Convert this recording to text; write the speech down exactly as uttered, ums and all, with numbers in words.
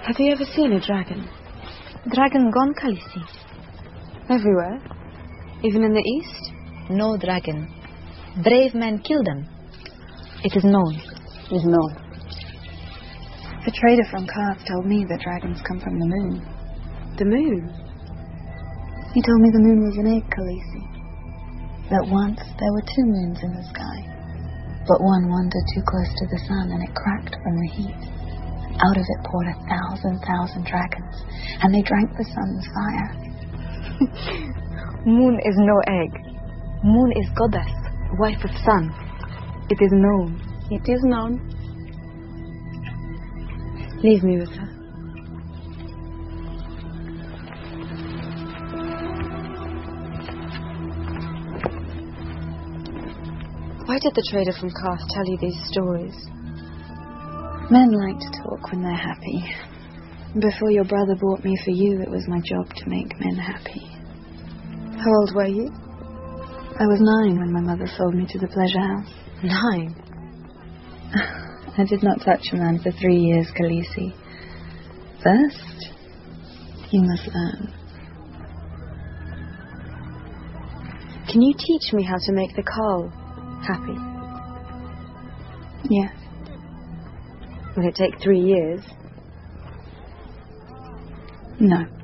Have you ever seen a dragon? Dragon gone, Khaleesi. Everywhere? Even in the east? No dragon. Brave men kill them. It is known. It is known. The trader from Karth told me that dragons come from the moon. The moon? He told me the moon was an egg, Khaleesi. That once there were two moons in the sky, but one wandered too close to the sun and it cracked from the heat. Out of it poured a thousand thousand dragons, and they drank the sun's fire. Moon is no egg. Moon is goddess, wife of sun. It is known. It is known. Leave me with her. Why did the trader from Karth tell you these stories? Men like to talk when they're happy. Before your brother bought me for you, it was my job to make men happy. How old were you? I was nine when my mother sold me to the pleasure house. Nine? I did not touch a man for three years, Khaleesi. First, you must learn. Can you teach me how to make the Carl happy? Yes. Will it take three years? No.